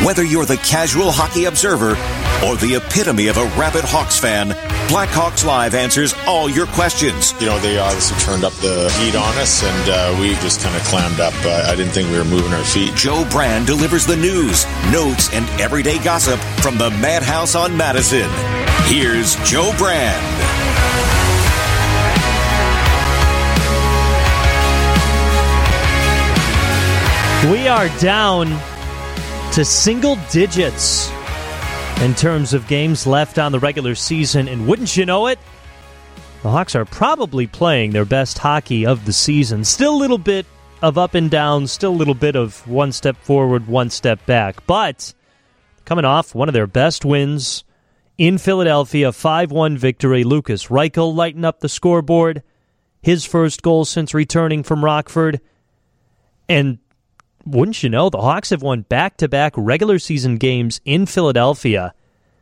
Whether you're the casual hockey observer or the epitome of a rabid Hawks fan, Blackhawks Live answers all your questions. You know, they obviously turned up the heat on us, and we just kind of clammed up. I didn't think we were moving our feet. Joe Brand delivers the news, notes, and everyday gossip from the Madhouse on Madison. Here's Joe Brand. We are down to single digits in terms of games left on the regular season, and wouldn't you know it, the Hawks are probably playing their best hockey of the season. Still a little bit of up and down, still a little bit of one step forward, one step back, but coming off one of their best wins in Philadelphia, 5-1 victory. Lukas Reichel lighting up the scoreboard, his first goal since returning from Rockford, and wouldn't you know, the Hawks have won back-to-back regular season games in Philadelphia.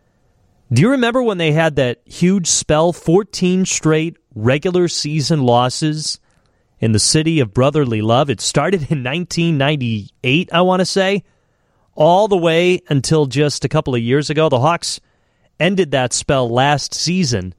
Do you remember when they had that huge spell, 14 straight regular season losses in the city of brotherly love? It started in 1998, I want to say, all the way until just a couple of years ago. The Hawks ended that spell last season,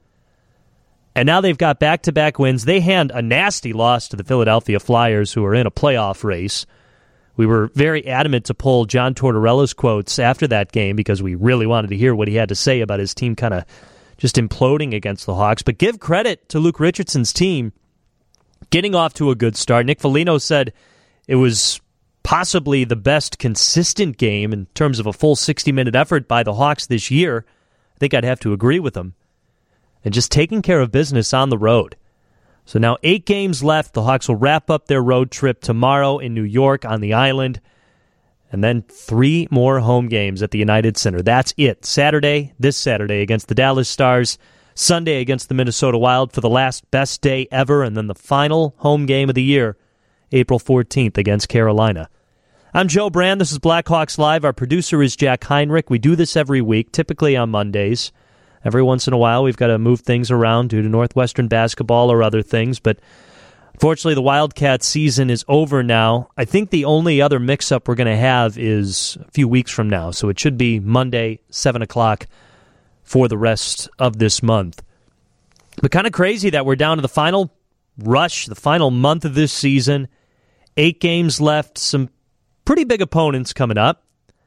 and now they've got back-to-back wins. They hand a nasty loss to the Philadelphia Flyers, who are in a playoff race. We were very adamant to pull John Tortorella's quotes after that game because we really wanted to hear what he had to say about his team kind of just imploding against the Hawks. But give credit to Luke Richardson's team getting off to a good start. Nick Foligno said it was possibly the best consistent game in terms of a full 60-minute effort by the Hawks this year. I think I'd have to agree with him. And just taking care of business on the road. So now 8 games left. The Hawks will wrap up their road trip tomorrow in New York on the island. And then 3 more home games at the United Center. That's it. This Saturday against the Dallas Stars. Sunday against the Minnesota Wild for the last best day ever. And then the final home game of the year, April 14th against Carolina. I'm Joe Brand. This is Blackhawks Live. Our producer is Jack Heinrich. We do this every week, typically on Mondays. Every once in a while, we've got to move things around due to Northwestern basketball or other things, but unfortunately, the Wildcats season is over now. I think the only other mix-up we're going to have is a few weeks from now, so it should be Monday, 7 o'clock for the rest of this month. But kind of crazy that we're down to the final rush, the final month of this season. 8 games left, some pretty big opponents coming up.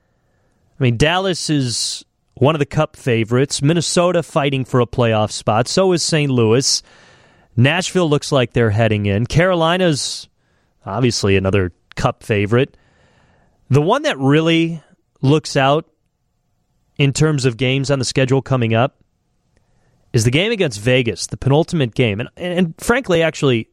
I mean, Dallas is one of the Cup favorites. Minnesota fighting for a playoff spot. So is St. Louis. Nashville looks like they're heading in. Carolina's obviously another Cup favorite. The one that really looks out in terms of games on the schedule coming up is the game against Vegas, the penultimate game. And frankly, actually,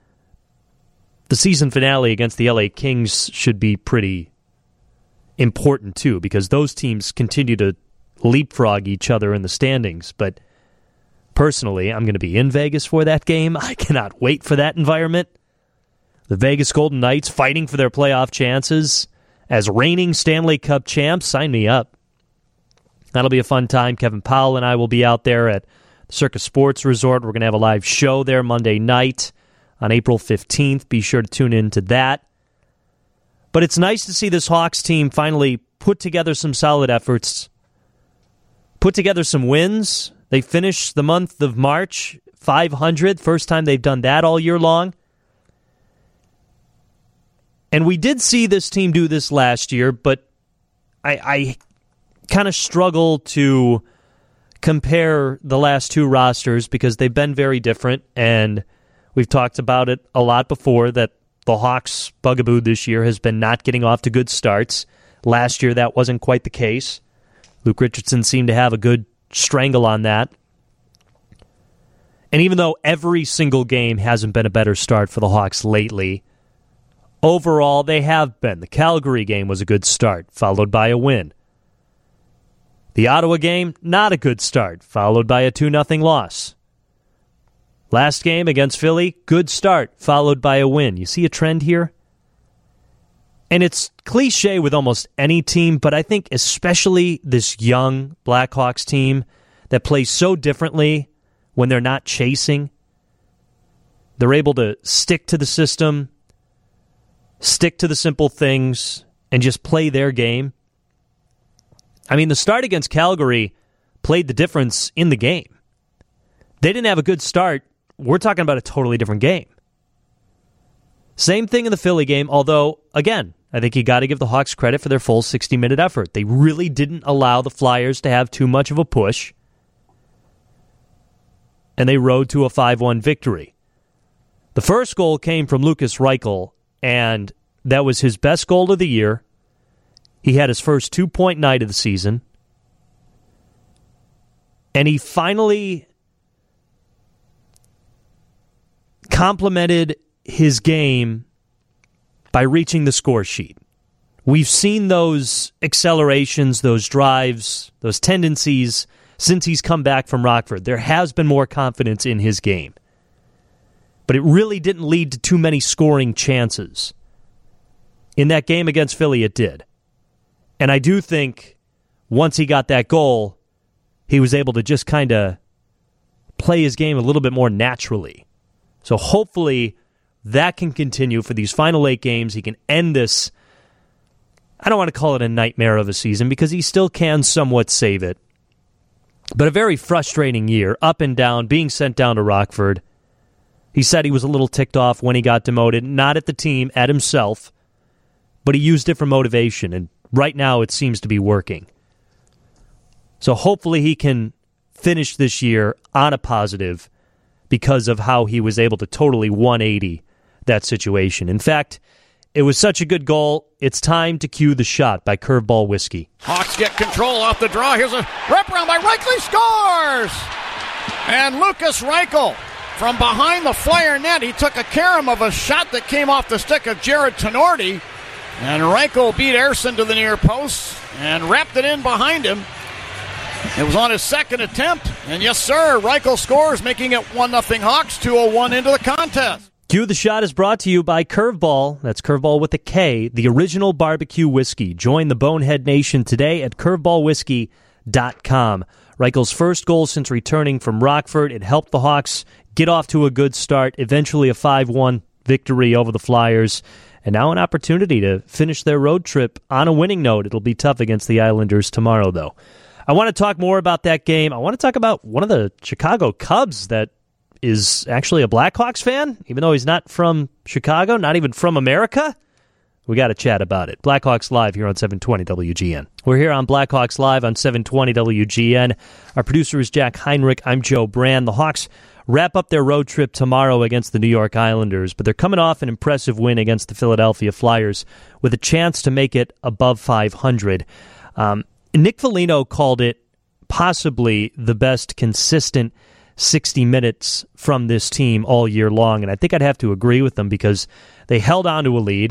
the season finale against the LA Kings should be pretty important too, because those teams continue to leapfrog each other in the standings. But personally, I'm going to be in Vegas for that game. I cannot wait for that environment. The Vegas Golden Knights fighting for their playoff chances as reigning Stanley Cup champs. Sign me up. That'll be a fun time. Kevin Powell and I will be out there at the Circus Sports Resort. We're going to have a live show there Monday night on April 15th. Be sure to tune in to that. But it's nice to see this Hawks team finally put together some solid efforts, put together some wins. They finished the month of March 500, first time they've done that all year long. And we did see this team do this last year, but I kind of struggle to compare the last 2 rosters because they've been very different, and we've talked about it a lot before that the Hawks' bugaboo this year has been not getting off to good starts. Last year, that wasn't quite the case. Luke Richardson seemed to have a good strangle on that. And even though every single game hasn't been a better start for the Hawks lately, overall they have been. The Calgary game was a good start, followed by a win. The Ottawa game, not a good start, followed by a 2-0 loss. Last game against Philly, good start, followed by a win. You see a trend here? And it's cliche with almost any team, but I think especially this young Blackhawks team that plays so differently when they're not chasing. They're able to stick to the system, stick to the simple things, and just play their game. I mean, the start against Calgary played the difference in the game. They didn't have a good start. We're talking about a totally different game. Same thing in the Philly game, although, again, I think you got to give the Hawks credit for their full 60-minute effort. They really didn't allow the Flyers to have too much of a push, and they rode to a 5-1 victory. The first goal came from Lukas Reichel, and that was his best goal of the year. He had his first 2-point night of the season, and he finally complemented his game by reaching the score sheet. We've seen those accelerations, those drives, those tendencies since he's come back from Rockford. There has been more confidence in his game. But it really didn't lead to too many scoring chances. In that game against Philly, it did. And I do think once he got that goal, he was able to just kind of play his game a little bit more naturally. So hopefully that can continue for these final 8 games. He can end this, I don't want to call it a nightmare of a season because he still can somewhat save it. But a very frustrating year, up and down, being sent down to Rockford. He said he was a little ticked off when he got demoted, not at the team, at himself, but he used it for motivation, and right now it seems to be working. So hopefully he can finish this year on a positive because of how he was able to totally 180 that situation. In fact, it was such a good goal, it's time to cue the shot by Curveball Whiskey. Hawks get control off the draw. Here's a wraparound by Reichel, scores! And Lukas Reichel, from behind the Flyer net, he took a carom of a shot that came off the stick of Jared Tenorti. And Reichel beat Ersson to the near post and wrapped it in behind him. It was on his second attempt. And yes, sir, Reichel scores, making it 1-0 Hawks, 2:01 into the contest. Cue the Shot is brought to you by Curveball. That's Curveball with a K, the original barbecue whiskey. Join the Bonehead Nation today at curveballwhiskey.com. Reichel's first goal since returning from Rockford. It helped the Hawks get off to a good start, eventually a 5-1 victory over the Flyers. And now an opportunity to finish their road trip on a winning note. It'll be tough against the Islanders tomorrow, though. I want to talk more about that game. I want to talk about one of the Chicago Cubs that is actually a Blackhawks fan, even though he's not from Chicago, not even from America. We got to chat about it. Blackhawks Live here on 720 WGN. We're here on Blackhawks Live on 720 WGN. Our producer is Jack Heinrich. I'm Joe Brand. The Hawks wrap up their road trip tomorrow against the New York Islanders, but they're coming off an impressive win against the Philadelphia Flyers with a chance to make it above 500. Nick Foligno called it possibly the best consistent 60 minutes from this team all year long, and I think I'd have to agree with them because they held on to a lead,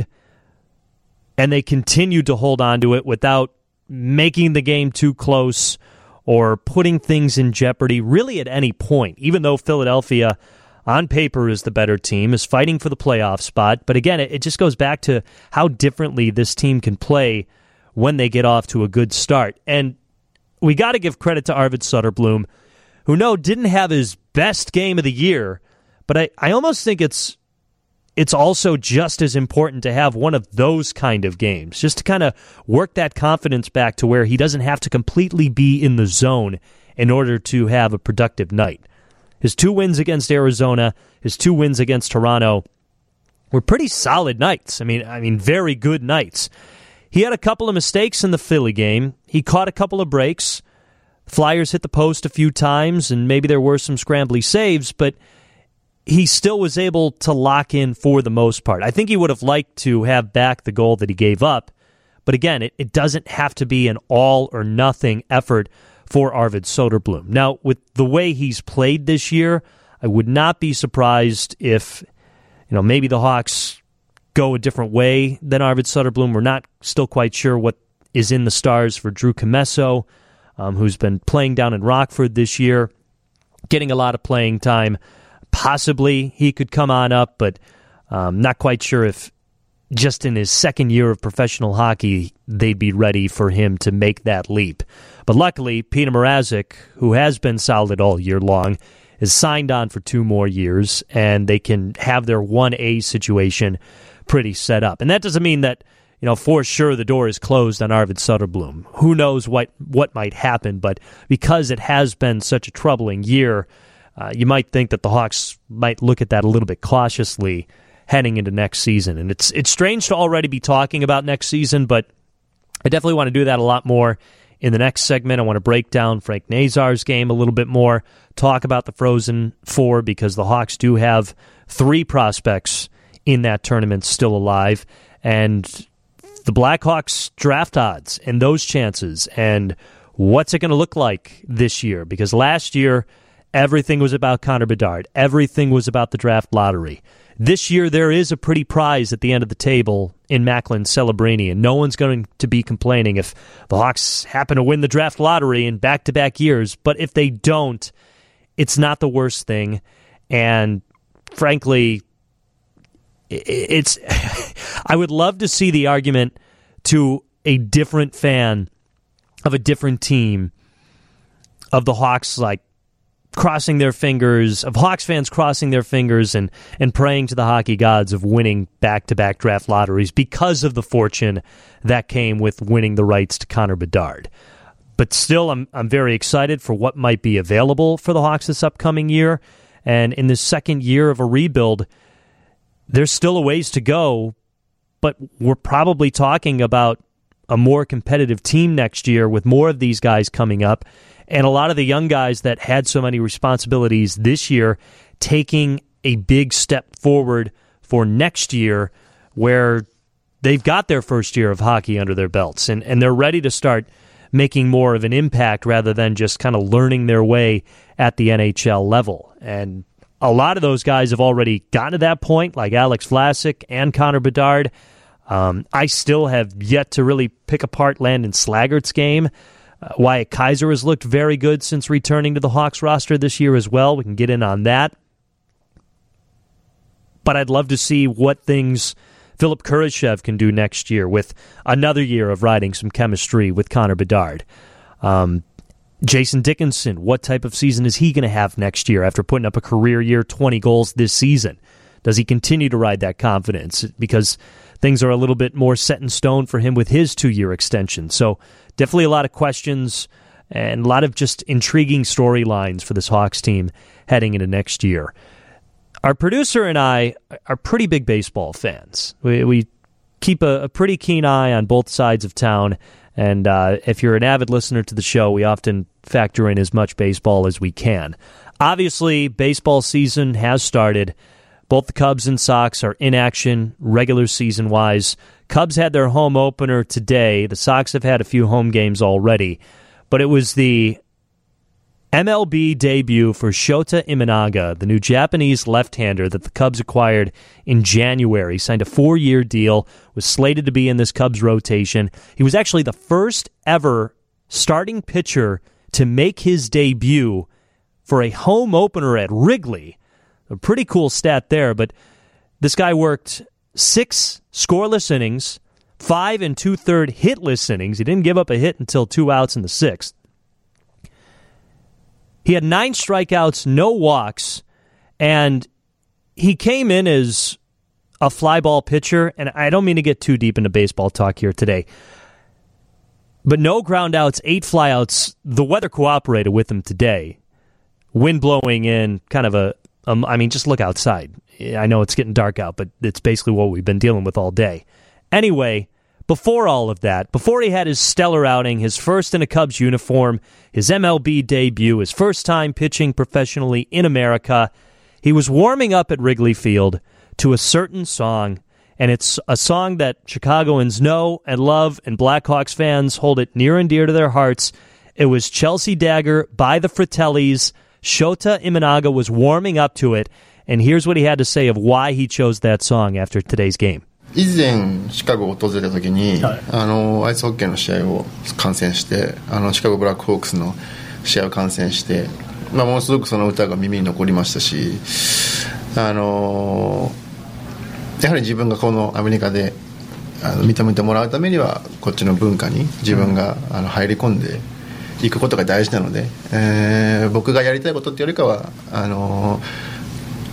and they continued to hold on to it without making the game too close or putting things in jeopardy really at any point, even though Philadelphia, on paper, is the better team, is fighting for the playoff spot. But again, it just goes back to how differently this team can play when they get off to a good start. And we got to give credit to Arvid Soderblom, who didn't have his best game of the year, but I almost think it's also just as important to have one of those kind of games, just to kind of work that confidence back to where he doesn't have to completely be in the zone in order to have a productive night. His 2 wins against Arizona, his 2 wins against Toronto were pretty solid nights. I mean, very good nights. He had a couple of mistakes in the Philly game. He caught a couple of breaks. Flyers hit the post a few times, and maybe there were some scrambly saves, but he still was able to lock in for the most part. I think he would have liked to have back the goal that he gave up, but again, it doesn't have to be an all-or-nothing effort for Arvid Soderblom. Now, with the way he's played this year, I would not be surprised if maybe the Hawks go a different way than Arvid Soderblom. We're not still quite sure what is in the stars for Drew Commesso, who's been playing down in Rockford this year, getting a lot of playing time. Possibly he could come on up, but not quite sure if just in his second year of professional hockey they'd be ready for him to make that leap. But luckily, Peter Mrazek, who has been solid all year long, is signed on for 2 more years, and they can have their 1A situation pretty set up. And that doesn't mean that for sure the door is closed on Arvid Soderblom. Who knows what might happen, but because it has been such a troubling year, you might think that the Hawks might look at that a little bit cautiously heading into next season. And it's strange to already be talking about next season, but I definitely want to do that a lot more in the next segment. I want to break down Frank Nazar's game a little bit more, talk about the Frozen Four, because the Hawks do have 3 prospects in that tournament still alive, and the Blackhawks draft odds and those chances, and what's it going to look like this year? Because last year, everything was about Connor Bedard. Everything was about the draft lottery. This year, there is a pretty prize at the end of the table in Macklin Celebrini, and no one's going to be complaining if the Hawks happen to win the draft lottery in back-to-back years. But if they don't, it's not the worst thing. And frankly, I would love to see the argument to a different fan of a different team of the Hawks, like, crossing their fingers, of Hawks fans crossing their fingers and praying to the hockey gods of winning back-to-back draft lotteries because of the fortune that came with winning the rights to Connor Bedard. But still, I'm very excited for what might be available for the Hawks this upcoming year. And in this second year of a rebuild, there's still a ways to go, but we're probably talking about a more competitive team next year with more of these guys coming up, and a lot of the young guys that had so many responsibilities this year taking a big step forward for next year, where they've got their first year of hockey under their belts, and they're ready to start making more of an impact rather than just kind of learning their way at the NHL level. And a lot of those guys have already gotten to that point, like Alex Vlasic and Connor Bedard. I still have yet to really pick apart Landon Slaggert's game. Wyatt Kaiser has looked very good since returning to the Hawks roster this year as well. We can get in on that. But I'd love to see what things Philip Kurashev can do next year with another year of riding some chemistry with Connor Bedard. Jason Dickinson, what type of season is he going to have next year after putting up a career year, 20 goals this season? Does he continue to ride that confidence? Because things are a little bit more set in stone for him with his 2-year extension. So definitely a lot of questions and a lot of just intriguing storylines for this Hawks team heading into next year. Our producer and I are pretty big baseball fans. We keep a pretty keen eye on both sides of town, and if you're an avid listener to the show, we often factor in as much baseball as we can. Obviously, baseball season has started. Both the Cubs and Sox are in action regular season-wise. Cubs had their home opener today. The Sox have had a few home games already. But it was the MLB debut for Shota Imanaga, the new Japanese left-hander that the Cubs acquired in January. He signed a 4-year deal, was slated to be in this Cubs rotation. He was actually the first ever starting pitcher to make his debut for a home opener at Wrigley. A pretty cool stat there, but this guy worked 6 scoreless innings, 5 2/3 hitless innings. He didn't give up a hit until 2 outs in the 6th. He had 9 strikeouts, no walks, and he came in as a fly ball pitcher, and I don't mean to get too deep into baseball talk here today, but no ground outs, 8 flyouts. The weather cooperated with him today. Wind blowing in, kind of just look outside. I know it's getting dark out, but it's basically what we've been dealing with all day. Anyway, before all of that, before he had his stellar outing, his first in a Cubs uniform, his MLB debut, his first time pitching professionally in America, he was warming up at Wrigley Field to a certain song, and it's a song that Chicagoans know and love, and Blackhawks fans hold it near and dear to their hearts. It was Chelsea Dagger by the Fratellis. Shota Imanaga was warming up to it, and here's what he had to say of why he chose that song after today's game. 以前シカゴを訪れた時に、アイスホッケーの試合を観戦して、シカゴブラックホークスの試合を観戦して、ものすごくその歌が耳に残りましたし、やはり自分がこのアメリカで認めてもらうためにはこっちの文化に自分が入り込んでいくことが大事なので、僕がやりたいことっていうよりかは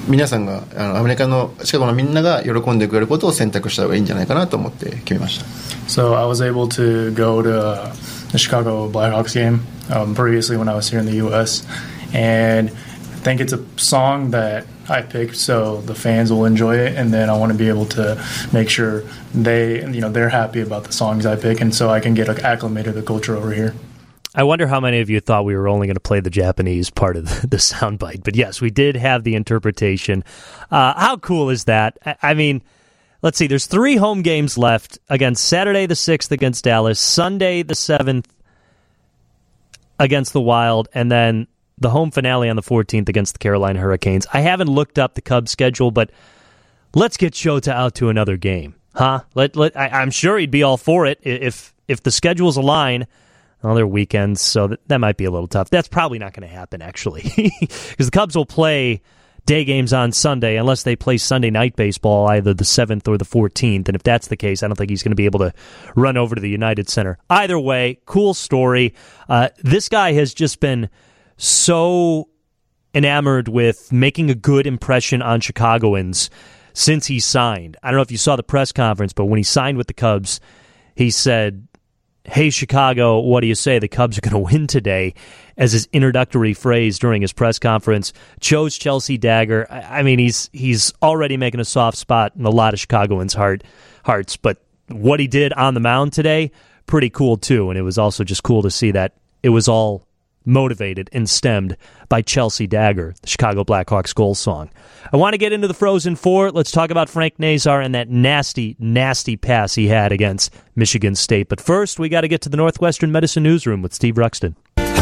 皆さんがアメリカのシカゴのみんなが喜んでくれることを選択した方がいいんじゃないかなと思って決めました。 So I was able to go to the Chicago Blackhawks game previously when I was here in the U.S. and I think it's a song that I picked so the fans will enjoy it, and then I want to be able to make sure they're happy about the songs I pick, and so I can get acclimated to the culture over here. I wonder how many of you thought we were only going to play the Japanese part of the soundbite. But yes, we did have the interpretation. How cool is that? I mean, let's see. There's 3 home games left. Against Saturday the 6th against Dallas, Sunday the 7th against the Wild, and then the home finale on the 14th against the Carolina Hurricanes. I haven't looked up the Cubs schedule, but let's get Shota out to another game, huh? I'm sure he'd be all for it if the schedules align. Well, they're weekends, so that might be a little tough. That's probably not going to happen, actually, because the Cubs will play day games on Sunday unless they play Sunday night baseball, either the 7th or the 14th. And if that's the case, I don't think he's going to be able to run over to the United Center. Either way, cool story. This guy has just been so enamored with making a good impression on Chicagoans since he signed. I don't know if you saw the press conference, but when he signed with the Cubs, he said, "Hey, Chicago, what do you say? The Cubs are going to win today," as his introductory phrase during his press conference. Chose Chelsea Dagger. I mean, he's already making a soft spot in a lot of Chicagoans' hearts, but what he did on the mound today, pretty cool too, and it was also just cool to see that it was all motivated and stemmed by Chelsea Dagger, the Chicago Blackhawks goal song. I want to get into the Frozen Four. Let's talk about Frank Nazar and that nasty, nasty pass he had against Michigan State. But first, we got to get to the Northwestern Medicine Newsroom with Steve Ruxton.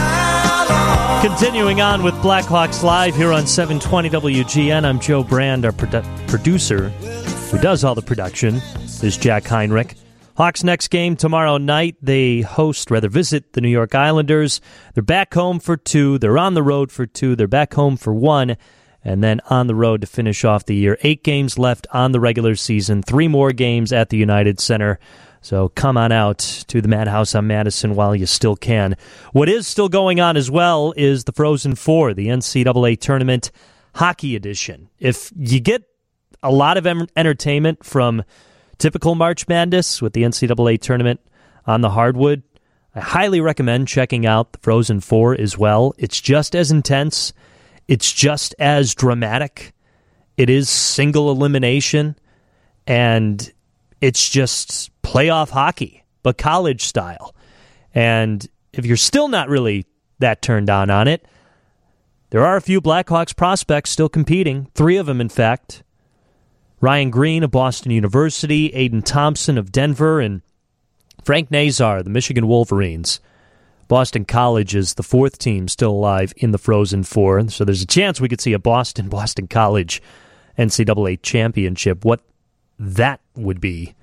Continuing on with Blackhawks Live here on 720 WGN, I'm Joe Brand. Our producer, who does all the production, is Jack Heinrich. Hawks' next game tomorrow night. They visit the New York Islanders. They're back home for 2. They're on the road for 2. They're back home for 1. And then on the road to finish off the year. 8 games left on the regular season. 3 more games at the United Center. So come on out to the Madhouse on Madison while you still can. What is still going on as well is the Frozen Four, the NCAA Tournament Hockey Edition. If you get a lot of entertainment from typical March Madness with the NCAA tournament on the hardwood, I highly recommend checking out the Frozen Four as well. It's just as intense. It's just as dramatic. It is single elimination, and it's just playoff hockey, but college style. And if you're still not really that turned on it, there are a few Blackhawks prospects still competing, 3 of them, in fact. Ryan Green of Boston University, Aiden Thompson of Denver, and Frank Nazar, the Michigan Wolverines. Boston College is the 4th team still alive in the Frozen Four, so there's a chance we could see a Boston College NCAA championship. What that would be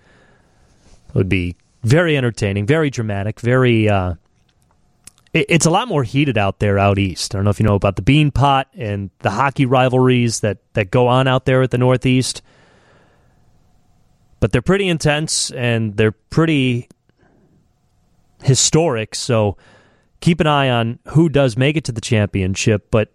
very entertaining, very dramatic, very... It's a lot more heated out there out east. I don't know if you know about the Beanpot and the hockey rivalries that go on out there at the Northeast. But they're pretty intense, and they're pretty historic, so keep an eye on who does make it to the championship. But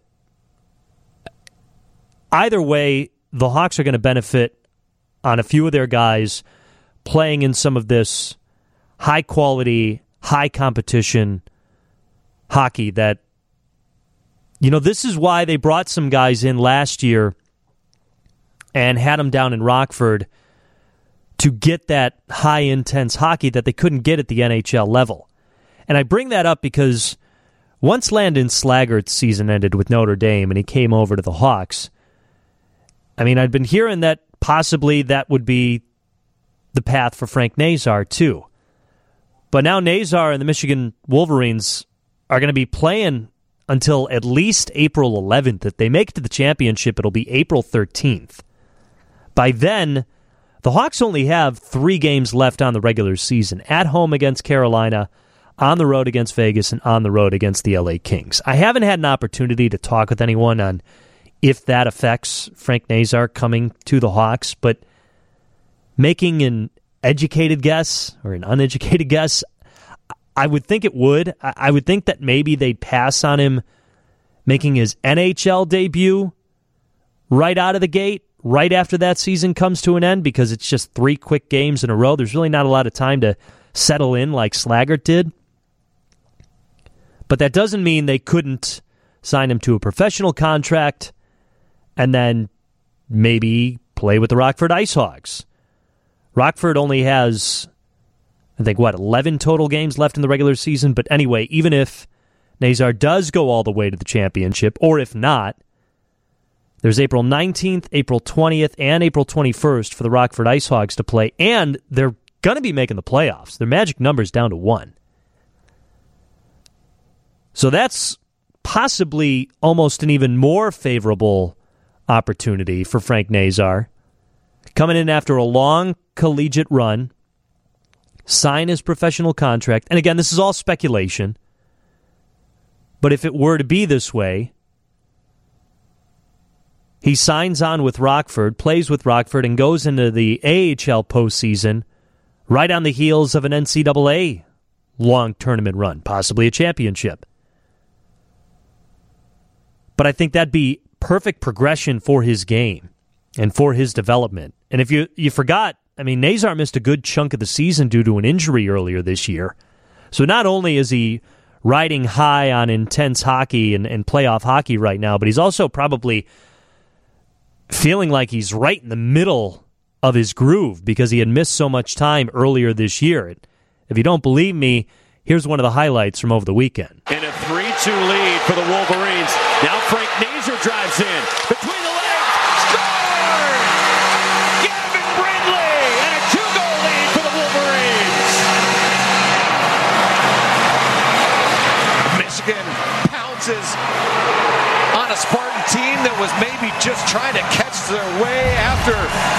either way, the Hawks are going to benefit on a few of their guys playing in some of this high-quality, high-competition hockey that, this is why they brought some guys in last year and had them down in Rockford to get that high-intense hockey that they couldn't get at the NHL level. And I bring that up because once Landon Slaggert's season ended with Notre Dame and he came over to the Hawks, I'd been hearing that possibly that would be the path for Frank Nazar, too. But now Nazar and the Michigan Wolverines are going to be playing until at least April 11th. If they make it to the championship, it'll be April 13th. By then, the Hawks only have 3 games left on the regular season. At home against Carolina, on the road against Vegas, and on the road against the LA Kings. I haven't had an opportunity to talk with anyone on if that affects Frank Nazar coming to the Hawks, but making an educated guess or an uneducated guess, I would think it would. I would think that maybe they'd pass on him making his NHL debut right out of the gate, right after that season comes to an end, because it's just 3 quick games in a row. There's really not a lot of time to settle in like Slaggert did. But that doesn't mean they couldn't sign him to a professional contract and then maybe play with the Rockford IceHogs. Rockford only has, I think, 11 total games left in the regular season. But anyway, even if Nazar does go all the way to the championship, or if not, there's April 19th, April 20th, and April 21st for the Rockford IceHogs to play, and they're going to be making the playoffs. Their magic number's down to 1. So that's possibly almost an even more favorable opportunity for Frank Nazar. Coming in after a long collegiate run, sign his professional contract. And again, this is all speculation. But if it were to be this way, he signs on with Rockford, plays with Rockford, and goes into the AHL postseason right on the heels of an NCAA long tournament run, possibly a championship. But I think that'd be perfect progression for his game and for his development. And if you forgot, I mean, Nazar missed a good chunk of the season due to an injury earlier this year. So not only is he riding high on intense hockey and playoff hockey right now, but he's also probably feeling like he's right in the middle of his groove because he had missed so much time earlier this year. If you don't believe me, here's one of the highlights from over the weekend. In a 3-2 lead for the Wolverines. Now Frank Nazar drives in. Between the legs. Score! Gavin Brindley! And a 2-goal lead for the Wolverines. Michigan pounces on a Spartan team that was maybe just trying to catch their way after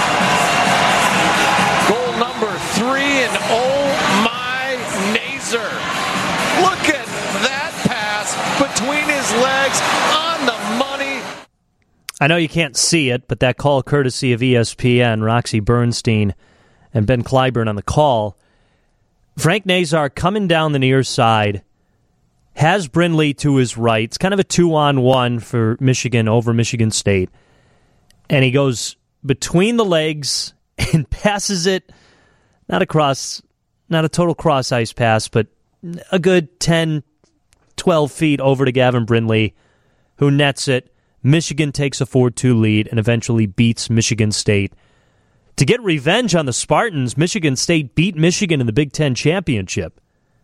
goal number 3. And oh my, Nazar. Look at that pass between his legs on the money. I know you can't see it, but that call courtesy of ESPN, Roxy Bernstein and Ben Clyburn on the call. Frank Nazar coming down the near side, has Brindley to his right. It's kind of a 2-on-1 for Michigan over Michigan State. And he goes between the legs and passes it, not a total cross-ice pass, but a good 10, 12 feet over to Gavin Brindley, who nets it. Michigan takes a 4-2 lead and eventually beats Michigan State. To get revenge on the Spartans, Michigan State beat Michigan in the Big Ten championship.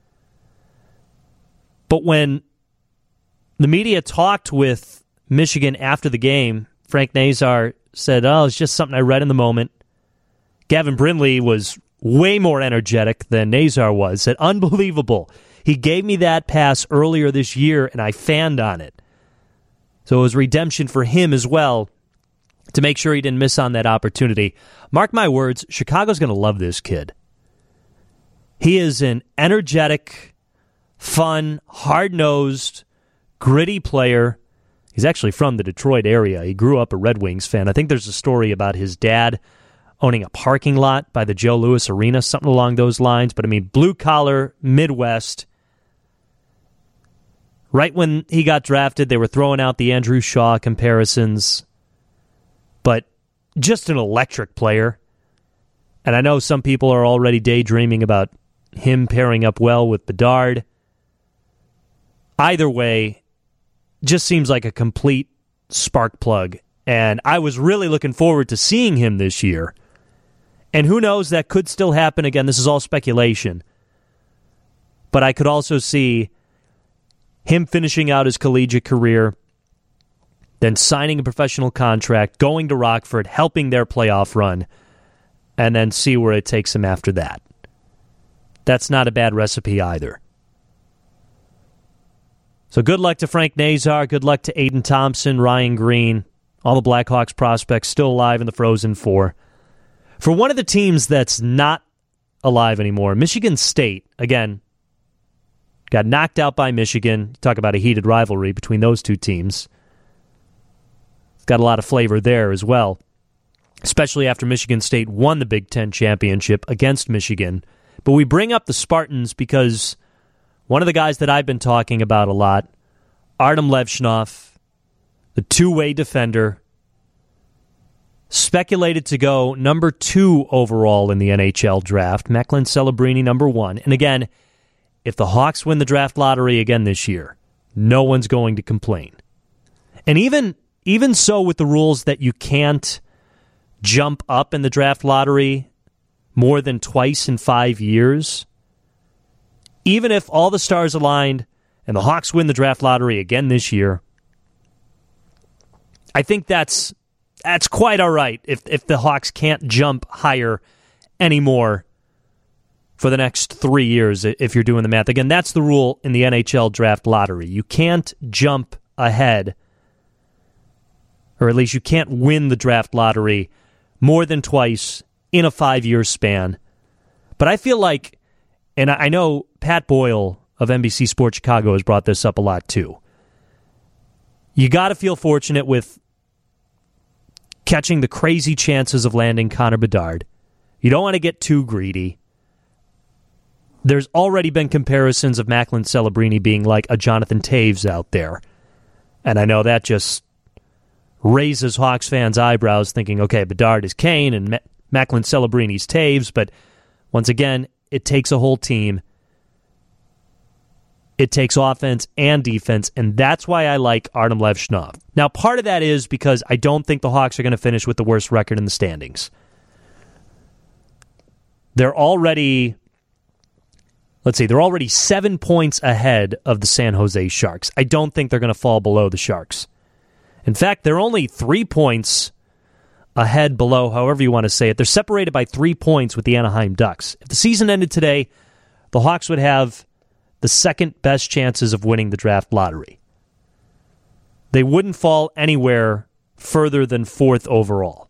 But when the media talked with Michigan after the game, Frank Nazar said, it's just something I read in the moment. Gavin Brindley was way more energetic than Nazar was. Said, unbelievable. He gave me that pass earlier this year, and I fanned on it. So it was redemption for him as well to make sure he didn't miss on that opportunity. Mark my words, Chicago's going to love this kid. He is an energetic, fun, hard-nosed, gritty player. He's actually from the Detroit area. He grew up a Red Wings fan. I think there's a story about his dad owning a parking lot by the Joe Louis Arena, something along those lines. But, I mean, blue-collar, Midwest. Right when he got drafted, they were throwing out the Andrew Shaw comparisons. But just an electric player. And I know some people are already daydreaming about him pairing up well with Bedard. Either way, just seems like a complete spark plug. And I was really looking forward to seeing him this year. And who knows, that could still happen. Again, this is all speculation. But I could also see him finishing out his collegiate career, then signing a professional contract, going to Rockford, helping their playoff run, and then see where it takes him after that. That's not a bad recipe either. So good luck to Frank Nazar. Good luck to Aiden Thompson, Ryan Green, all the Blackhawks prospects still alive in the Frozen Four. For one of the teams that's not alive anymore, Michigan State, again, got knocked out by Michigan. Talk about a heated rivalry between those two teams. It's got a lot of flavor there as well, especially after Michigan State won the Big Ten championship against Michigan. But we bring up the Spartans because one of the guys that I've been talking about a lot, Artem Levshunov, the two-way defender, speculated to go number 2 overall in the NHL draft. Mecklin Celebrini number 1. And again, if the Hawks win the draft lottery again this year, no one's going to complain. And even so, with the rules that you can't jump up in the draft lottery more than twice in 5 years, even if all the stars aligned and the Hawks win the draft lottery again this year, I think that's quite all right if the Hawks can't jump higher anymore for the next 3 years, if you're doing the math. Again, that's the rule in the NHL draft lottery. You can't jump ahead, or at least you can't win the draft lottery more than twice in a 5-year span. But I feel like, and I know Pat Boyle of NBC Sports Chicago has brought this up a lot too, you got to feel fortunate with catching the crazy chances of landing Connor Bedard. You don't want to get too greedy. There's already been comparisons of Mecklin Celebrini being like a Jonathan Toews out there. And I know that just raises Hawks fans' eyebrows, thinking, okay, Bedard is Kane and Mecklin Celebrini's Toews. But once again, it takes a whole team. It takes offense and defense, and that's why I like Artem Levshunov. Now, part of that is because I don't think the Hawks are going to finish with the worst record in the standings. They're already 7 points ahead of the San Jose Sharks. I don't think they're going to fall below the Sharks. In fact, they're only 3 points ahead below, however you want to say it. They're separated by 3 points with the Anaheim Ducks. If the season ended today, the Hawks would have the second best chances of winning the draft lottery. They wouldn't fall anywhere further than 4th overall.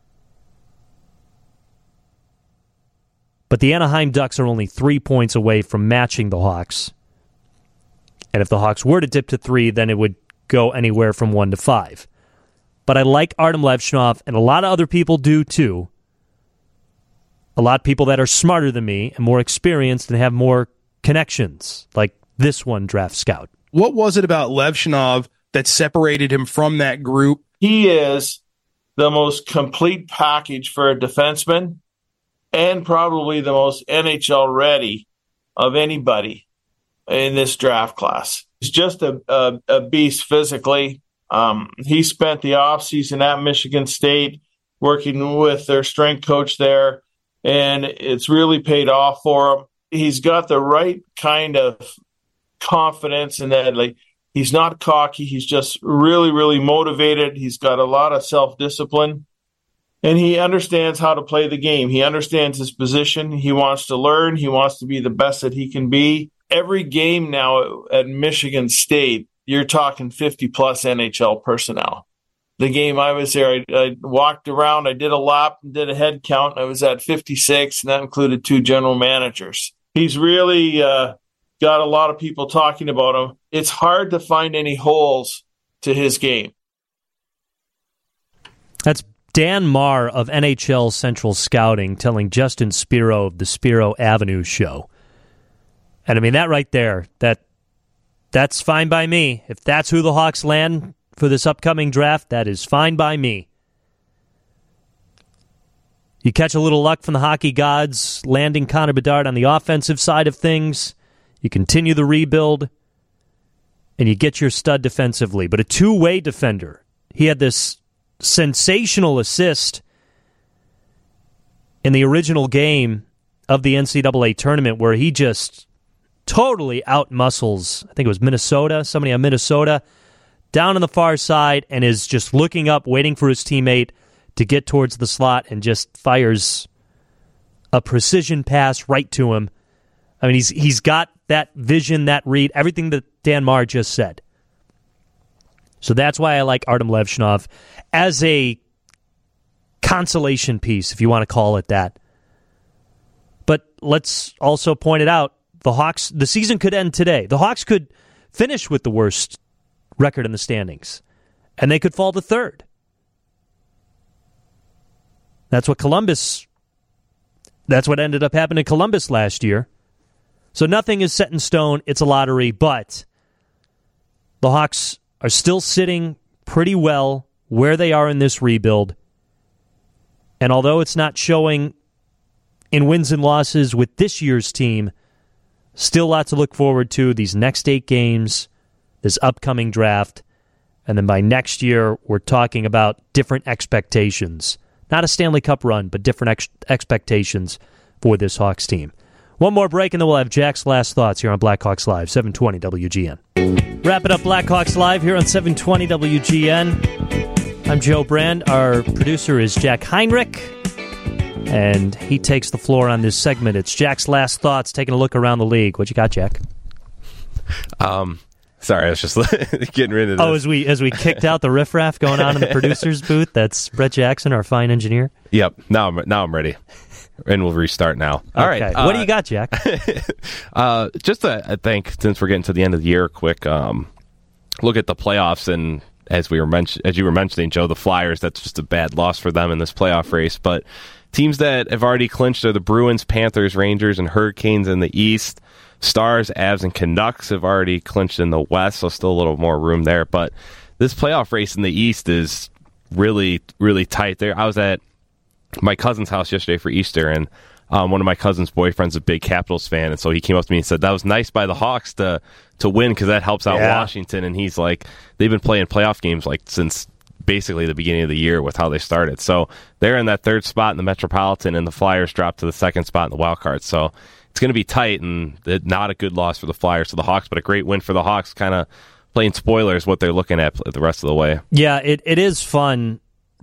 But the Anaheim Ducks are only 3 points away from matching the Hawks. And if the Hawks were to dip to 3, then it would go anywhere from 1 to 5. But I like Artem Levshunov, and a lot of other people do too. A lot of people that are smarter than me and more experienced and have more connections, like this one draft scout. What was it about Levshunov that separated him from that group? He is the most complete package for a defenseman and probably the most NHL ready of anybody in this draft class. He's just a beast physically. He spent the offseason at Michigan State working with their strength coach there, and it's really paid off for him. He's got the right kind of confidence in that, like, he's not cocky. He's just really, really motivated. He's got a lot of self-discipline, and he understands how to play the game. He understands his position. He wants to learn. He wants to be the best that he can be. Every game now at Michigan State, you're talking 50-plus NHL personnel. The game I was there, I walked around, I did a lap, and did a head count. I was at 56, and that included 2 general managers. He's really got a lot of people talking about him. It's hard to find any holes to his game. That's Dan Marr of NHL Central Scouting telling Justin Spiro of the Spiro Avenue Show. And I mean, that right there, that's fine by me. If that's who the Hawks land for this upcoming draft, that is fine by me. You catch a little luck from the hockey gods, landing Connor Bedard on the offensive side of things. You continue the rebuild, and you get your stud defensively. But a two-way defender. He had this sensational assist in the original game of the NCAA tournament where he just totally out-muscles, I think it was Minnesota, somebody on Minnesota, down on the far side, and is just looking up, waiting for his teammate to get towards the slot, and just fires a precision pass right to him. I mean, he's got that vision, that read, everything that Dan Marr just said. So that's why I like Artem Levshunov as a consolation piece, if you want to call it that. But let's also point it out, the Hawks, the season could end today. The Hawks could finish with the worst record in the standings, and they could fall to 3rd. That's what ended up happening to Columbus last year. So nothing is set in stone. It's a lottery, but the Hawks are still sitting pretty well where they are in this rebuild. And although it's not showing in wins and losses with this year's team, still lots to look forward to these next 8 games, this upcoming draft. And then by next year, we're talking about different expectations. Not a Stanley Cup run, but different expectations for this Hawks team. One more break, and then we'll have Jack's last thoughts here on Blackhawks Live, 720 WGN. Wrapping up Blackhawks Live here on 720 WGN. I'm Joe Brand. Our producer is Jack Heinrich, and he takes the floor on this segment. It's Jack's last thoughts, taking a look around the league. What you got, Jack? Sorry, I was just getting rid of this. Oh, as we kicked out the riffraff going on in the producer's booth, that's Brett Jackson, our fine engineer. Yep, now I'm ready. And we'll restart now. All right. What do you got, Jack? Just I think, since we're getting to the end of the year, quick look at the playoffs. And as you were mentioning, Joe, the Flyers, that's just a bad loss for them in this playoff race. But teams that have already clinched are the Bruins, Panthers, Rangers, and Hurricanes in the East. Stars, Avs, and Canucks have already clinched in the West, so still a little more room there. But this playoff race in the East is really, really tight there. I was at my cousin's house yesterday for Easter, and one of my cousin's boyfriend's a big Capitals fan, and so he came up to me and said that was nice by the Hawks to win because that helps out Washington. And he's like, they've been playing playoff games like since basically the beginning of the year with how they started. So they're in that 3rd spot in the Metropolitan, and the Flyers dropped to the 2nd spot in the wild card. So it's going to be tight, and not a good loss for the Flyers to the Hawks, but a great win for the Hawks, kind of playing spoilers what they're looking at the rest of the way. Yeah, it is fun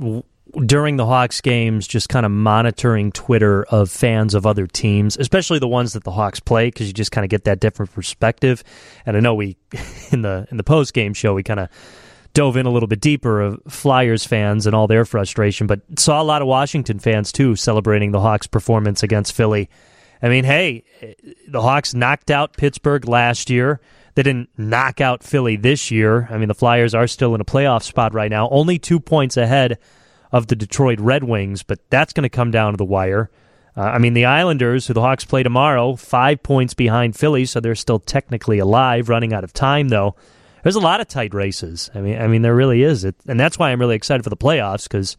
during the Hawks games, just kind of monitoring Twitter of fans of other teams, especially the ones that the Hawks play, because you just kind of get that different perspective. And I know we, in the post-game show, we kind of dove in a little bit deeper of Flyers fans and all their frustration, but saw a lot of Washington fans, too, celebrating the Hawks' performance against Philly. I mean, hey, the Hawks knocked out Pittsburgh last year. They didn't knock out Philly this year. I mean, the Flyers are still in a playoff spot right now, only 2 points ahead of the Detroit Red Wings, but that's going to come down to the wire. I mean, the Islanders, who the Hawks play tomorrow, 5 points behind Philly, so they're still technically alive, running out of time, though. There's a lot of tight races. I mean, there really is. And that's why I'm really excited for the playoffs, because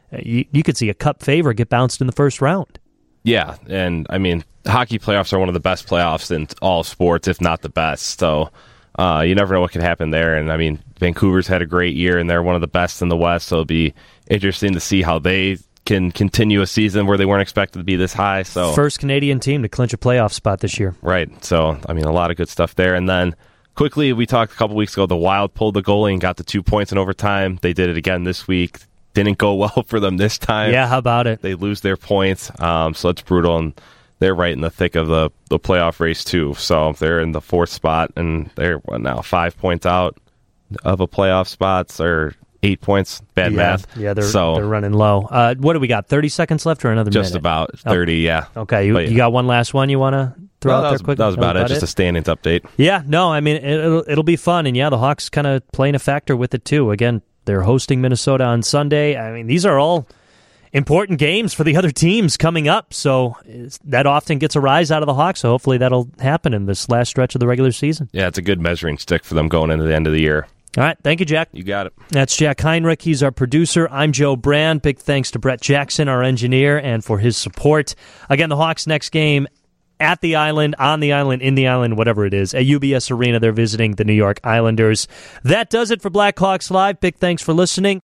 you could see a Cup favorite get bounced in the first round. Yeah, and I mean, hockey playoffs are one of the best playoffs in all sports, if not the best. So you never know what could happen there. And I mean, Vancouver's had a great year, and they're one of the best in the West, so it'll be interesting to see how they can continue a season where they weren't expected to be this high. So first Canadian team to clinch a playoff spot this year. Right. So, I mean, a lot of good stuff there. And then quickly, we talked a couple weeks ago, the Wild pulled the goalie and got the 2 points in overtime. They did it again this week. Didn't go well for them this time. Yeah, how about it? They lose their points, so it's brutal, and they're right in the thick of the playoff race, too. So they're in the 4th spot, and they're, 5 points out of a playoff spot, or 8 points. Bad math. Yeah, they're running low. What do we got, 30 seconds left or another minute? Just about 30, yeah. Okay, you got one last one you want to throw out there quick? That was about it, just a standings update. Yeah, no, I mean, it'll be fun, and yeah, the Hawks kind of playing a factor with it, too. Again, they're hosting Minnesota on Sunday. I mean, these are all important games for the other teams coming up, so that often gets a rise out of the Hawks, so hopefully that'll happen in this last stretch of the regular season. Yeah, it's a good measuring stick for them going into the end of the year. All right, thank you, Jack. You got it. That's Jack Heinrich. He's our producer. I'm Joe Brand. Big thanks to Brett Jackson, our engineer, and for his support. Again, the Hawks' next game at the Island, on the Island, in the Island, whatever it is. At UBS Arena, they're visiting the New York Islanders. That does it for Blackhawks Live. Big thanks for listening.